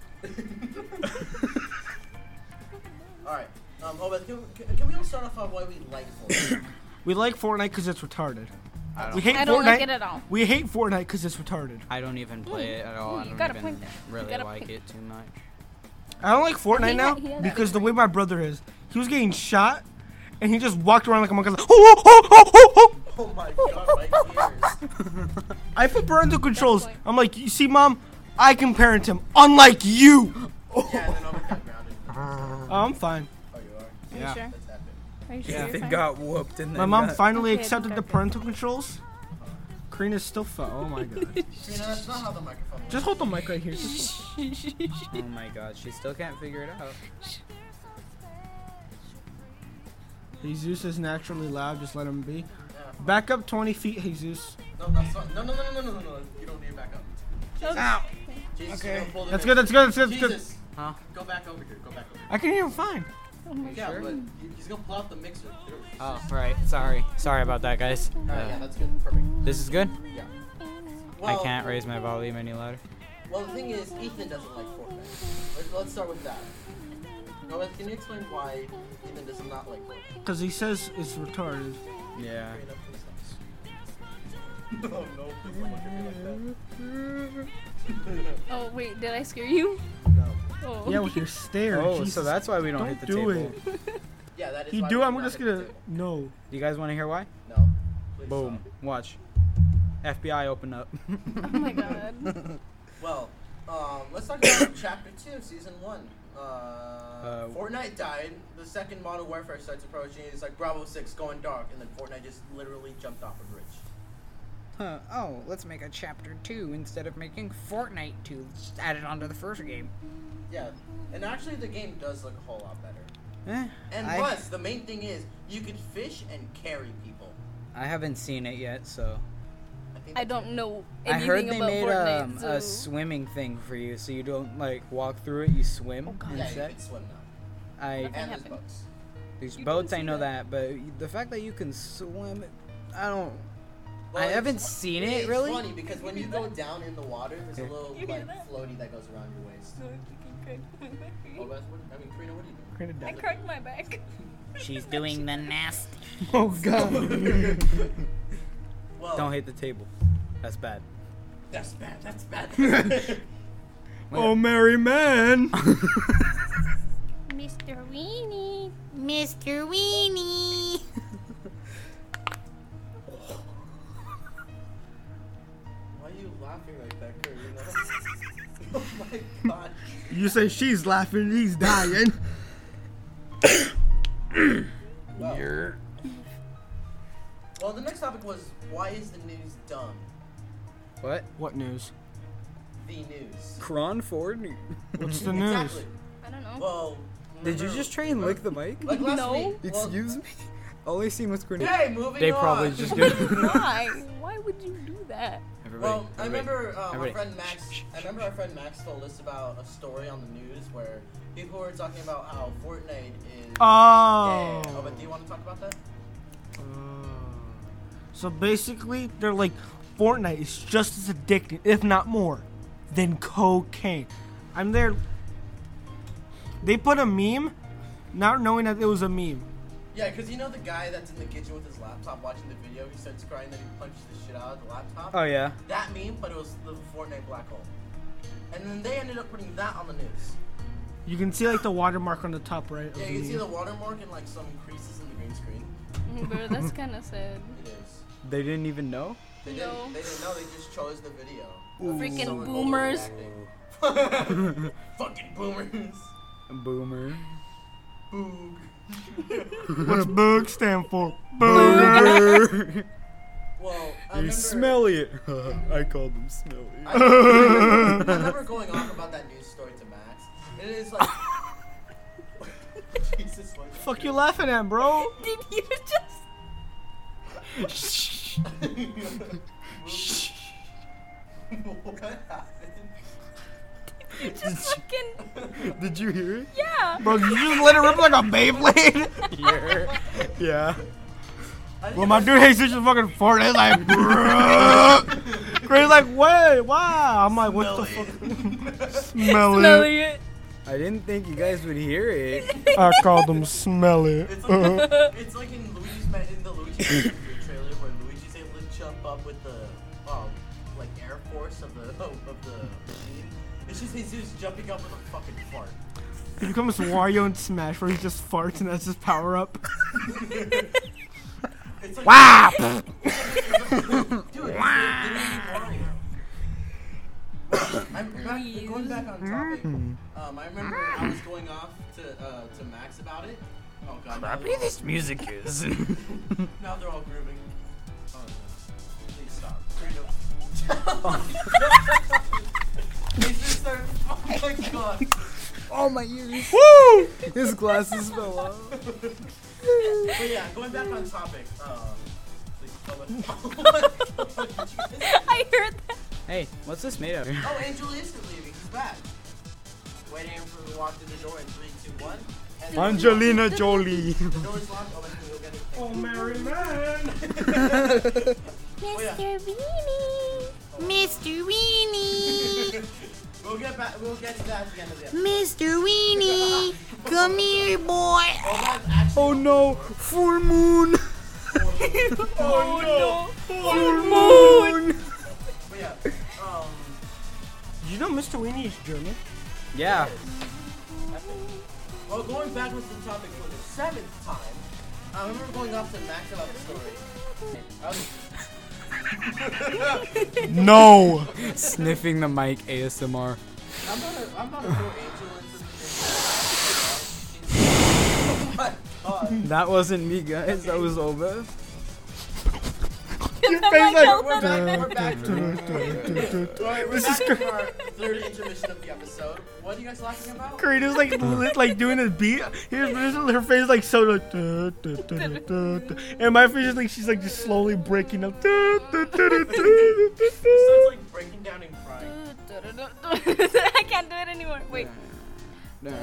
Alright, Obed, can we all start off on why we like Fortnite? We like Fortnite because it's retarded. I We don't, hate I don't Fortnite. like it at all. We hate Fortnite because it's retarded. I don't even play it at all. I you don't got a even point there. You really got a like point. it too much. I don't like Fortnite He now had- he had because the that way my brother is. He was getting shot, and he just walked around like a monkey. Like, oh, oh, oh, oh, oh. Oh my God, my ears. I put parental controls. point. I'm like, you see, Mom, I can parent him, unlike you. Yeah, and then Obed got grounded. I'm fine. Oh, you are? Are you Yeah. sure? That's epic. Are you sure Yeah, you're they fine? got whooped and My then mom got- finally Okay, accepted the okay. parental controls. Karina's still Oh my god. Trina, that's not how the microphone works. Just hold the mic right here. Just Oh my god, she still can't figure it out. Jesus is naturally loud. Just let him be. Yeah. Back up 20 feet, Jesus. No, that's not. No. You don't need to back up. Jesus. Ow. Jesus, Okay. you're gonna pull the That's mixer. good. That's good. That's good. That's good. Jesus. Huh? Go back over here. Go back over here. I can hear him fine. Oh my Yeah, sure? but he's gonna pull out the mixer. Oh, right. Sorry about that, guys. Alright, yeah, that's good. Perfect. This is good? Yeah. I can't raise my volume any louder. Well, the thing is, Ethan doesn't like Fortnite. Let's start with that. Noah, can you explain why Ethan does not like Fortnite? Because he says it's retarded. Yeah. No, please don't look at me like Oh wait, did I scare you? that. No. Oh. Yeah, with your stare. Oh, Jesus. so that's why we don't Don't hit the do table. it. Yeah, that is You why do. we I'm not just hit the gonna. table. No. Do you guys want to hear why? No. Please Boom. Watch. FBI open up. Oh my god. stop. Well, let's talk about Chapter 2, Season 1. Fortnite died. The second Modern Warfare starts approaching. It's like Bravo 6 going dark, and then Fortnite just literally jumped off a bridge. Oh, let's make a chapter 2 instead of making Fortnite 2. Just add it onto the first game. Yeah, and actually the game does look a whole lot better. And I, plus, the main thing is you could fish and carry people. I haven't seen it yet, so. think I that's don't it. know I anything heard they about made Fortnite, a so- swimming thing for you, so you don't like walk through it. You swim Oh, God. Yeah, you instead. can swim now. I And there's happened? boats. there's You boats. can I see know that. that, but the fact that you can swim, I don't. Well, I it's haven't fu- seen it's it really. funny because when you go down in the water, there's a Okay. little You hear like that? floaty that goes around your waist. Oh, that's what, I mean, Karina, what are you doing? Karina I died. cracked my back. She's doing the nasty. Oh god. Well, Don't hit the table. That's bad. That's bad. That's bad. Oh, merry man. Mr. Weenie. Mr. Weenie. Why are you laughing like that, Karina? Oh my god. You say she's laughing, he's dying. Well, well, the next topic was why is the news dumb? What? What news? The news. Cronford? What's the news? Exactly. I don't know. Well, Did you remember- just try and lick the mic? Like last No. week. Well, Excuse me? All I seen was grenade. Hey, moving They on. probably just did. Why? Why would you do that? Well, I remember our everybody. friend Max. I remember our friend Max told us about a story on the news where people were talking about how Fortnite is. Oh. Yeah. Oh, but do you want to talk about that? So basically, they're like, Fortnite is just as addicting, if not more, than cocaine. I'm there. They put a meme, not knowing that it was a meme. Yeah, because you know the guy that's in the kitchen with his laptop watching the video, he starts crying, then he punches the shit out of the laptop. Oh yeah. That meme, but it was the Fortnite black hole. And then they ended up putting that on the news. You can see like the watermark on the top right. of Yeah, the you can see meme. the watermark and like some creases in the green screen. Bro, that's kind of sad. It is. They didn't even know. They No. didn't. They didn't know. They just chose the video. Freaking Someone boomers. overreacting. Fucking boomers. Boomer. Boog. What's bug stand for? Boomer. Well, I You remember. smelly it. I called them smelly. I remember going off about that news story to Max, and it is like. Jesus, what? Fuck you laughing at, bro? Did you just? What happened? You just fucking. Did you hear it? Yeah. Bro, you just let it rip like a Beyblade? Yeah. Well, my dude hates just fucking Fortnite, like, bruh. Crazy, like, wait, wow. I'm like, what the fuck? Smell it. Smelling it. I didn't think you guys would hear it. I called them smell it. It's like in Luigi's in the Luigi's Mansion 3 trailer where Luigi's able to jump up with the like air force of the machine. It's just Jesus jumping up with a fucking fart. He becomes Wario in Smash where he just farts and that's his power up. It's like, Wow! dude, it's literally Mario. Going back on topic. I remember I was going off to Max about it, Oh god. Crappy this music is. Now they're all grooving. Oh no. Please stop. Please just start. Oh my god. Oh my ears. Woo! His glasses fell off. But yeah, going back on topic. Please. I heard that. Hey, what's this made of? Oh, Angel is leaving. He's back. Waiting for him to walk through the door in 3, 2, 1. And Angelina Jolie. the door is locked. Oh, let's go get it. Oh, Mary Man. Mr. Weenie. Mr. Weenie. We'll get back. We'll get to that at the end of the episode. Mr. Weenie. Come here, boy. Oh, that's actually. Oh no, full moon. Oh no. Full moon. But yeah. Did you know Mr. Weenie is German? Yeah. Well, going back with the topic for the 7th time, I remember going off to Max about the story. No. Sniffing the mic ASMR. I'm not a real Angel into That wasn't me, guys. That was Oba. Your face We're back. This is For our 3rd intermission of the episode. What are you guys laughing about? Karina's like doing his beat. Her face is like so like, and my face is like she's like just slowly breaking up. So it's like breaking down and crying. I can't do it anymore. Wait. You're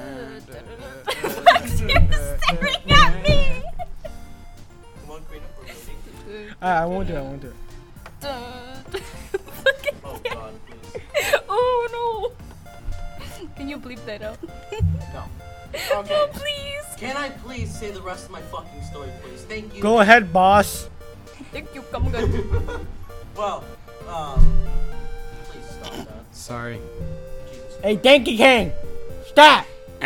staring at me. Come on, Karina, we're waiting. I won't do it. I won't do it. Oh god, please. Oh no. Can you bleep that out? No. Oh, Okay. please. Can I please say the rest of my fucking story, please? Thank you. Go ahead, boss. Thank you. Come on. Well, please stop that. Sorry. Jesus. Hey, Donkey Kong, stop.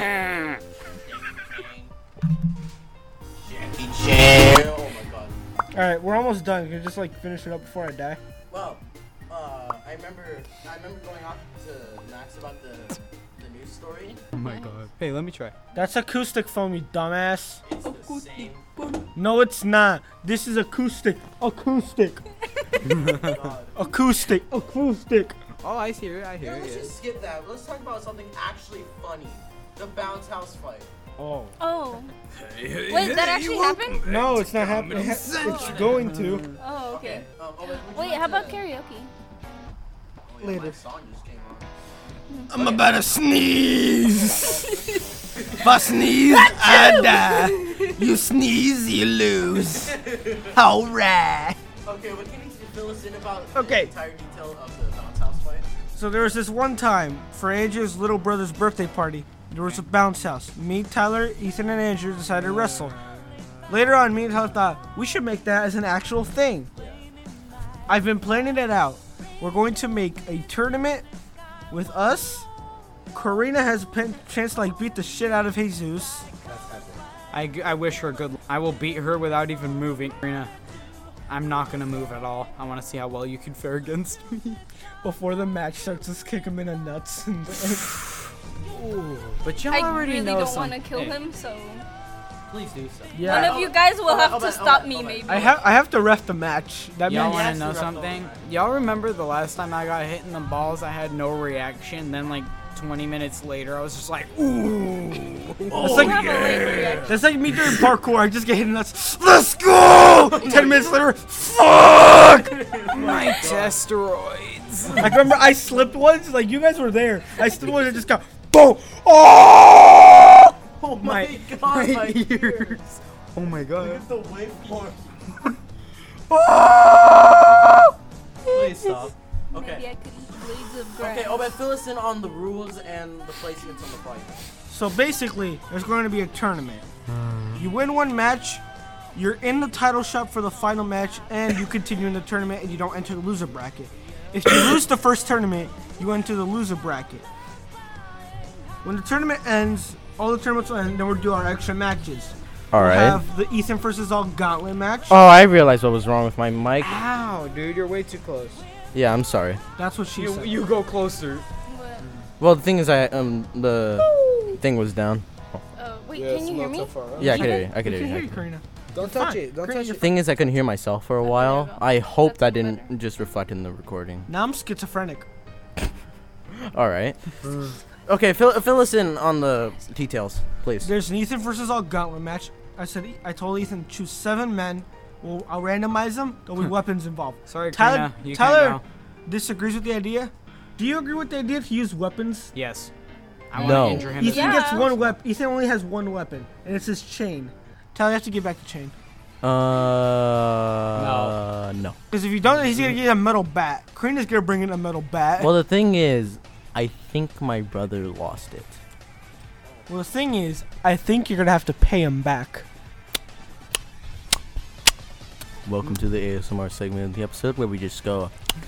Jackie Chan. Oh my god. All right, we're almost done. Can you just like finish it up before I die? Well, I remember going off to Max about the news story. Oh my god. Hey, let me try. That's acoustic foam, you dumbass. It's the same. No, it's not. This is acoustic. Acoustic. God. Acoustic. Acoustic. Oh, I hear it. I Yeah, hear let's it. just skip that. Let's talk about something actually funny. The bounce house fight. Oh. Oh. Wait, that actually happened? No, it's not happening. It's going to. Oh, okay. Would you Wait, like how about to- karaoke? Oh, yeah, Later. My song just came on. I'm about to sneeze. If I sneeze, I die. You sneeze, you lose. Alright. Okay, what can you fill us in about Okay. the entire detail of the bounce house fight? So there was this one time for Andrew's little brother's birthday party. There was a bounce house. Me, Tyler, Ethan, and Andrew decided to wrestle. Later on, me and Tyler thought we should make that as an actual thing. I've been planning it out. We're going to make a tournament with us. Karina has a chance to like beat the shit out of Jesus. I wish her good. I will beat her without even moving. Karina, I'm not gonna move at all. I want to see how well you can fare against me. Before the match starts, just kick him in the nuts. But y'all I already really know don't some- want to kill Hey, him, so Please do so. Yeah. one of you guys will have to Hold on, stop me, hold on. maybe. I have to ref the match. That Y'all match. want Yes, to know you're up, something? Y'all remember the last time I got hit in the balls? I had no reaction. Then like 20 minutes later, I was just like, ooh. It's like Have a late reaction. that's like me doing parkour. I just get hit in the nuts. Let's go. 10 minutes later, fuck. My testosteroids. I remember I slipped once. Like you guys were there. I slipped once and just got boom. Oh! Oh my god, my ears. Oh my god. The waveform. Oh! Please stop. Maybe Okay. I could eat blades of grass. Okay, Obed, fill us in on the rules and the placements on the fight. So basically, there's going to be a tournament. You win one match, you're in the title shot for the final match, and you continue in the tournament and you don't enter the loser bracket. If you lose the first tournament, you enter the loser bracket. When the tournament ends, all the tournaments will end, then we'll do our extra matches. All We'll have the Ethan versus all gauntlet match. Oh, I realized what was wrong with my mic. Ow, dude, you're way too close. Yeah, I'm sorry. That's what she said. You go closer. But, Well, the thing is, the thing was down. Wait, Yeah, can you hear me? Yeah, I can hear you. I We can can hear hear you. you, Karina. Don't Fine. touch it. Don't Karina, touch you're it. Thing is, I couldn't hear myself for a while. go. I hope that That's didn't just reflect in the recording. Now I'm schizophrenic. All right. Okay, fill us in on the details, please. There's an Ethan versus all gauntlet match. I told Ethan choose 7 men. I'll randomize them. There'll be weapons involved. Sorry, Tyler- Karina. You Tyler- can't go. Disagrees with the idea. Do you agree with the idea to use weapons? Yes. I No. want to injure him. Ethan Yeah. gets one weapon. Ethan only has one weapon, and it's his chain. Tyler, you have to give back the chain. No. Because if you don't, he's gonna get a metal bat. Karina's gonna bring in a metal bat. Well, the thing is, I think my brother lost it. Well, the thing is, I think you're gonna have to pay him back. Welcome to the ASMR segment of the episode where we just go.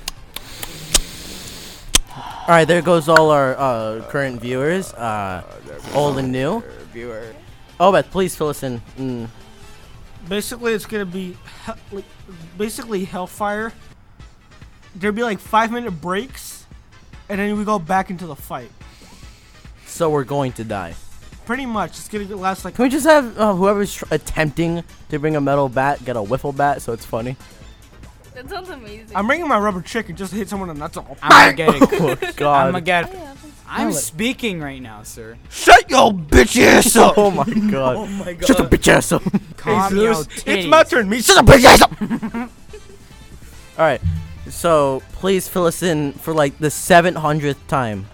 All right, there goes all our current viewers, old and new. Oh, Beth, please fill us in. Basically, it's gonna be basically Hellfire. There'll be like 5-minute breaks, and then we go back into the fight. So we're going to die. Pretty much, it's gonna last like. Can we just have whoever's attempting to bring a metal bat get a wiffle bat so it's funny? That sounds amazing. I'm bringing my rubber chicken just to hit someone in the nuts. I'm gonna get it. Oh, I'm God. gonna get it. Yeah, I'm speaking right now, sir. Shut your bitch ass up! Oh, my God. Oh my god. Shut the bitch ass up. Calm your Jesus, it's titties. my turn. Me, shut the bitch ass up! All right, so please fill us in for like the 700th time.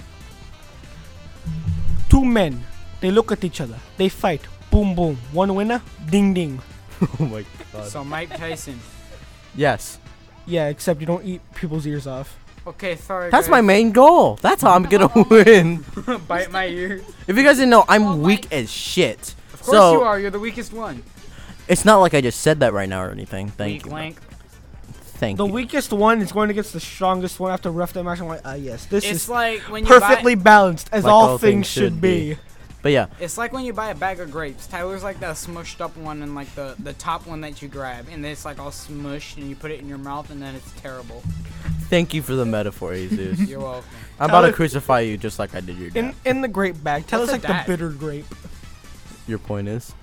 2 men. They look at each other. They fight. Boom, boom. One winner. Ding, ding. Oh, my God. So Mike Tyson. Yes. Yeah, except you don't eat people's ears off. Okay, sorry. That's guys. my main goal. That's how I'm going to win. Bite my ear. If you guys didn't know, I'm weak as shit. Of course So you are. You're the weakest one. it's not like I just said that right now or anything. Thank Weak you. link. Thank The you. weakest one is going against the strongest one after ref that match. I'm like, yes, this It's is like when you perfectly balanced as Like all things should be. But yeah, It's like when you buy a bag of grapes. Tyler's like that smushed up one and like the top one that you grab, and then it's like all smushed, and you put it in your mouth, and then it's terrible. thank you for the metaphor, Jesus. You're welcome. I'm about to Tyler- crucify you just like I did your dad. In the grape bag. Tell us What's like a the dad? bitter grape. Your point is?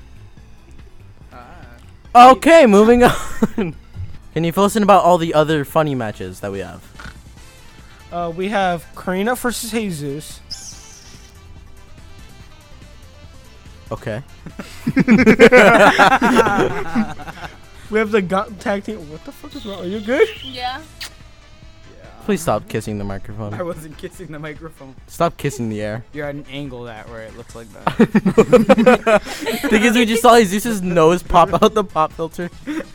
Okay, moving on. Can you fill us in about all the other funny matches that we have? We have Karina versus Jesus. Okay. We have the tag team. What the fuck is wrong? Are you good? yeah. Please stop kissing the microphone. I wasn't kissing the microphone. Stop kissing the air. You're at an angle that where it looks like that. Thing is, we just saw Jesus' nose pop out the pop filter.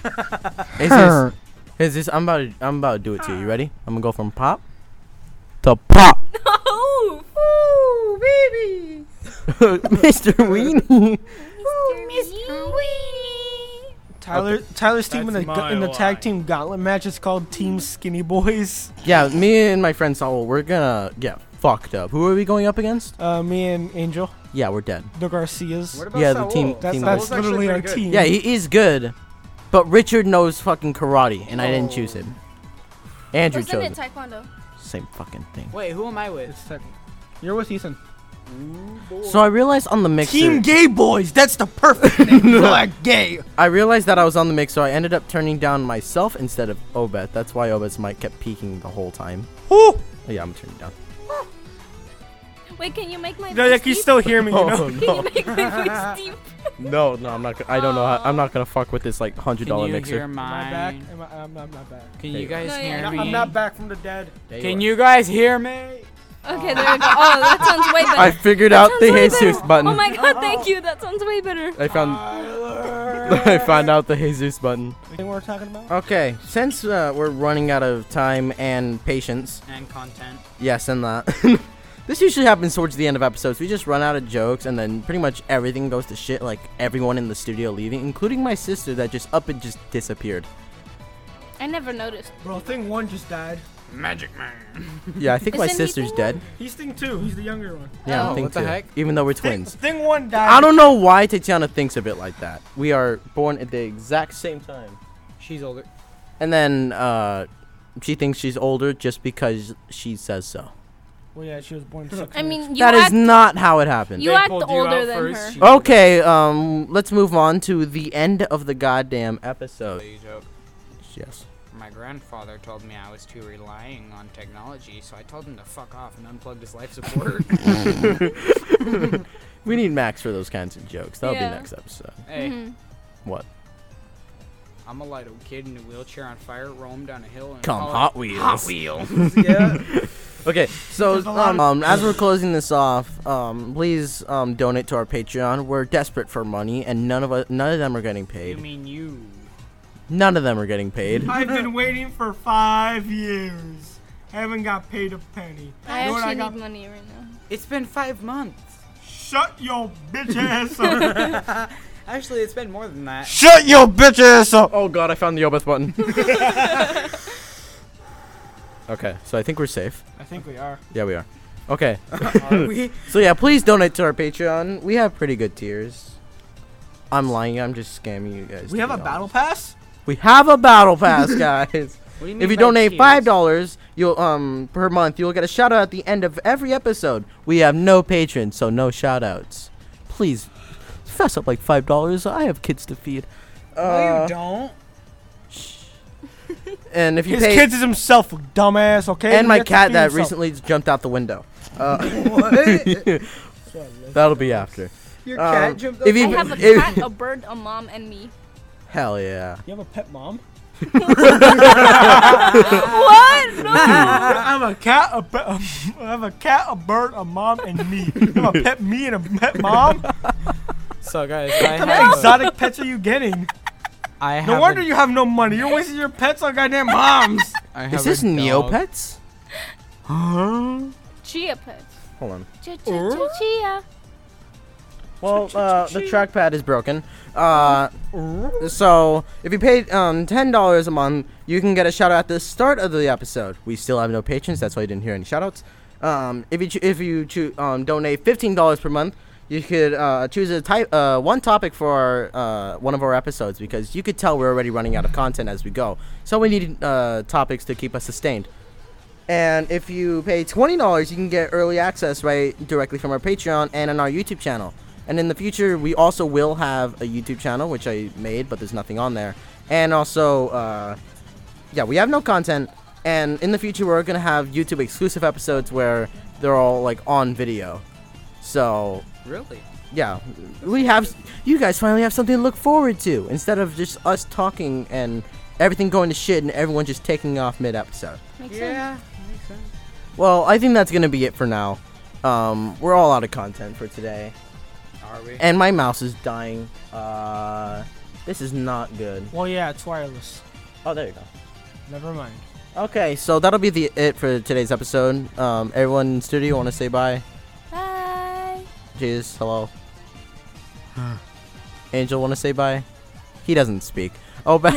Jesus, I'm about to do it to you. You ready? I'm gonna go from pop to pop. Oh, Ooh, baby. Mr. Weenie. Mr. Weenie. Tyler's team in That's the my tag line. team gauntlet match is called Team Skinny Boys. Yeah, me and my friend Saul, we're gonna get fucked up. Who are we going up against? Me and Angel, Yeah, we're dead. the Garcias. What about Yeah, the Saul? team- That's, team- that's Saul's actually literally our pretty good. team. Yeah, he is good, but Richard knows fucking karate, and I didn't choose him. Andrew Wasn't chose it him. Taekwondo? Same fucking thing. Wait, who am I with? It's You're with Ethan. So I realized on the mixer. Team Gay Boys. That's the perfect name for like gay. I realized that I was on the mix, so I ended up turning down myself instead of Obed. That's why Obed's mic kept peaking the whole time. Woo! Oh, yeah, I'm turning down. Wait, can you make my No, voice like you deep? still hear me, you know? Oh, Can you make my voice deep? no, I'm not. I don't know how. I'm not gonna fuck with this like $100 Can you mixer. hear Am I back? mine? I'm not back. Can There you you go. guys No, hear yeah. me? I'm not back from the dead. Can you guys hear me? Okay, there we go. Oh, that sounds way better. I figured That out the sounds way Jesus better. button. Oh my god, thank you. That sounds way better. I found. I found out the Jesus button. Think what we're talking about? Okay, since we're running out of time and patience, And content. yes, and that. This usually happens towards the end of episodes. We just run out of jokes, and then pretty much everything goes to shit. Like everyone in the studio leaving, including my sister that just up and just disappeared. I never noticed. Bro, Thing 1 just died. Magic Man. Yeah, I think my Isn't he sister's Thing dead. He's Thing 2. He's the younger one. Yeah, Oh. I think What the too. heck? Even though we're twins. Thing 1 died. I don't know why Tatiana thinks of it like that. We are born at the exact same time. She's older. And then she thinks she's older just because she says so. Well, yeah, she was born 6 I mean, you That is act, not how it happened. you They act pulled you older out than first, her. she- Okay, let's move on to the end of the goddamn episode. Yes. My grandfather told me I was too relying on technology, so I told him to fuck off and unplug his life support. We need Max for those kinds of jokes. That'll Yeah. be next episode. Hey, Mhm. What? I'm a little kid in a wheelchair on fire, roam down a hill and Come call it Hot Wheels. Hot Wheels. Yeah. Okay, so There's a lot as we're closing this off, please donate to our Patreon. We're desperate for money, and none of them are getting You paid. mean you? None of them are getting paid. I've been waiting for 5 years. Haven't got paid a penny. I You know what actually I got? need money right now. It's been 5 months. Shut your bitch ass up. Actually, it's been more than that. Shut your bitch ass up. Oh god, I found the Obeth button. Okay, so I think we're safe. I think we are. Yeah, we are. Okay. Are we? So yeah, please donate to our Patreon. We have pretty good tiers. I'm lying. I'm just scamming you guys. We to have be a honest. battle pass? We have a battle pass, guys. What do you mean If you by donate tiers? $5, you'll per month, you'll get a shout out at the end of every episode. We have no patrons, so no shout outs. Please fess up like $5. I have kids to feed. No, you don't. And if you His pay, kids is himself, dumbass, okay? and He my gets to cat feed that himself. recently jumped out the window. That'll be after. Your Um, cat jumped if I you- have a if- cat, a bird, a mom, and me. Hell yeah. You have a pet mom? What? No. I have a cat, I have a cat, a bird, a mom, and me. You have a pet me and a pet mom? So guys, What kind of exotic pets are you getting? I have No wonder you have no money. You're wasting your pets on goddamn moms. Is this Neopets? Chia pets. Hold on. Chia. Well, the trackpad is broken. So if you pay $10 a month, you can get a shout out at the start of the episode. We still have no patrons, that's why you didn't hear any shout outs. If you donate $15 per month, you could choose a one topic for one of our episodes, because you could tell we're already running out of content as we go. So we need topics to keep us sustained. And if you pay $20, you can get early access right directly from our Patreon and on our YouTube channel. And in the future, we also will have a YouTube channel, which I made, but there's nothing on there. And also, yeah, we have no content. And in the future, we're going to have YouTube exclusive episodes where they're all, like, on video. So, Really? yeah, you guys finally have something to look forward to, instead of just us talking and everything going to shit and everyone just taking off mid-episode. Makes sense. Yeah, makes sense. Well, I think that's going to be it for now. We're all out of content for today. Are we? And my mouse is dying. This is not good. Well, yeah, it's wireless. Oh, there you go. Never mind. Okay, so that'll be it for today's episode. Everyone in studio want to say bye? Bye. Cheers, hello. Angel want to say bye? He doesn't speak. Oh, but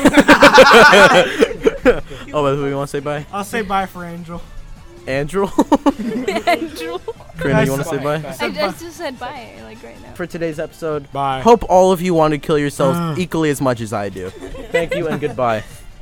but who you want to say bye? I'll say bye for Angel. Andrew? Andrew. Corinna, you want to say bye? I just said bye, like right now. For today's episode, Bye. hope all of you want to kill yourselves equally as much as I do. Thank you and goodbye.